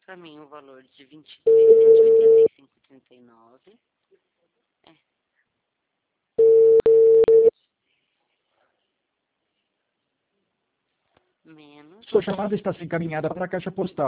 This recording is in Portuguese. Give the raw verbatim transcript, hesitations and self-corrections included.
Para mim o valor de vinte e dois mil cento e oitenta e cinco vírgula trinta e nove. É. Menos. Sua chamada está sendo encaminhada para a caixa postal.